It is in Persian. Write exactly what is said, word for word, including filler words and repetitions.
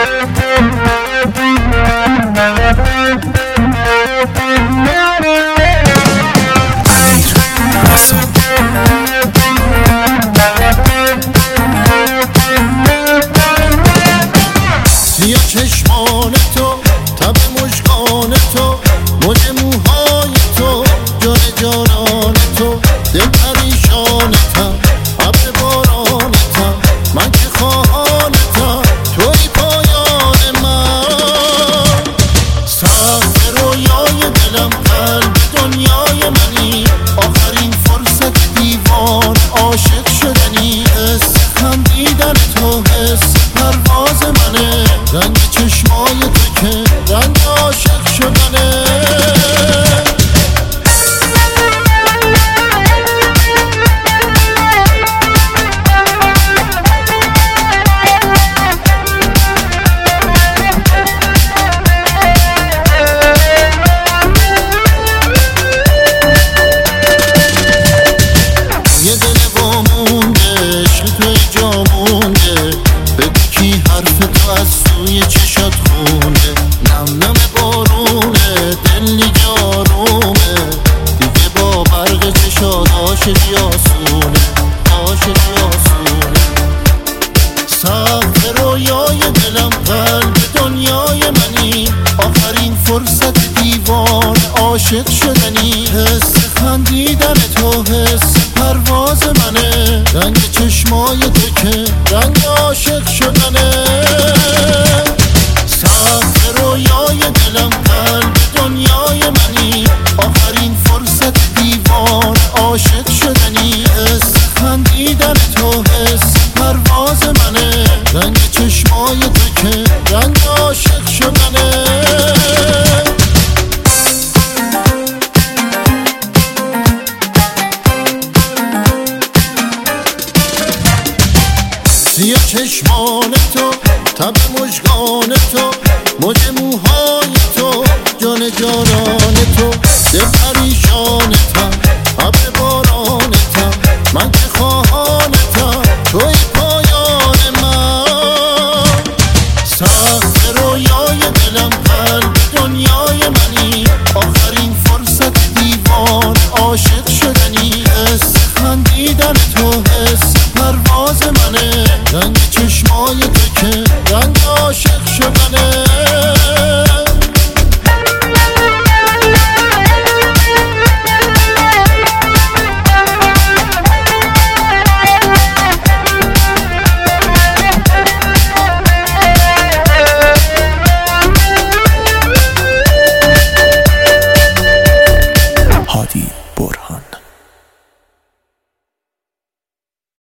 سیاه چشمان تو، تب مژگان تو، موج موهای تو، جان جانان تو، دل پریشانتم، ابر بارانتم، من که خواهانتم، توی پایان من. سقف رویای دلم، قلب دنیای منی، آخرین فرصت دیوان عاشق شدنی. حس خندیدن تو، حس پرواز منه، رنگ چشمای تو که رنگ عاشق شدنه. یه دل وامونده، عشق توی جا مونده، بگو کی حرف تو از سوی چشات خونده. نم نم بارونه، دل نیجارومه، دیگه با برق چشات عاشقی آسونه، عاشقی آسونه. سقف رویای دلم، قلب دنیای منی، آخرین فرصت دیوان عاشق شدنی. حس خندیدن تو، حس پرواز منه، رنگ چشمای تو که رنگ عاشق شدنه. سقف رویای دلم، قلب دنیای منی، آخرین فرصت دیوان عاشق شدنی. حس خندیدن تو، حس پرواز منه، رنگ چشمای تو که رنگ عاشق شدنه. سیاه چشمان تو، تب مژگان تو، موج موهای تو، جان جانان تو، دل پریشانتم، ابر بارانتم، من که خواهانتم، توی پایان من. سقف رویای دلم، قلب دنیای منی، آخرین فرصت دیوان عاشق شدنی. حس خندیدن تو، حس پرواز منه، رنگ چشمای تو که رنگ عاشق شدنه.